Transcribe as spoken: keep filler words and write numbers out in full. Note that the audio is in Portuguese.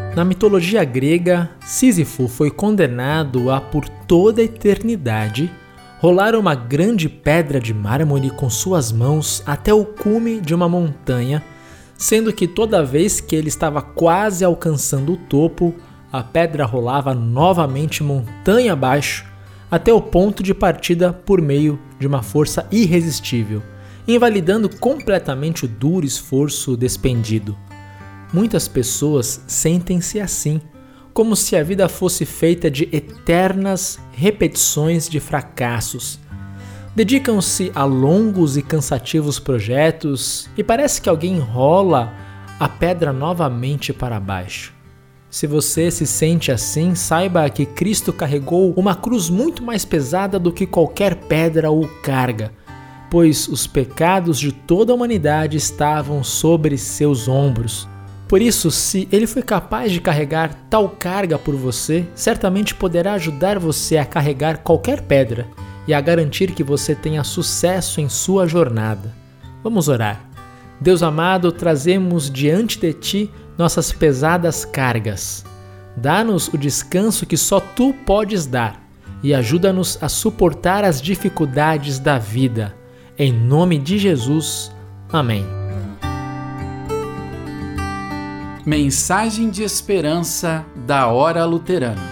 Na mitologia grega, Sísifo foi condenado a, por toda a eternidade, rolar uma grande pedra de mármore com suas mãos até o cume de uma montanha, sendo que toda vez que ele estava quase alcançando o topo, a pedra rolava novamente montanha abaixo, até o ponto de partida por meio de uma força irresistível, invalidando completamente o duro esforço despendido. Muitas pessoas sentem-se assim, como se a vida fosse feita de eternas repetições de fracassos. Dedicam-se a longos e cansativos projetos e parece que alguém rola a pedra novamente para baixo. Se você se sente assim, saiba que Cristo carregou uma cruz muito mais pesada do que qualquer pedra ou carga, pois os pecados de toda a humanidade estavam sobre seus ombros. Por isso, se ele foi capaz de carregar tal carga por você, certamente poderá ajudar você a carregar qualquer pedra e a garantir que você tenha sucesso em sua jornada. Vamos orar. Deus amado, trazemos diante de Ti nossas pesadas cargas. Dá-nos o descanso que só Tu podes dar e ajuda-nos a suportar as dificuldades da vida. Em nome de Jesus. Amém. Mensagem de esperança da Hora Luterana.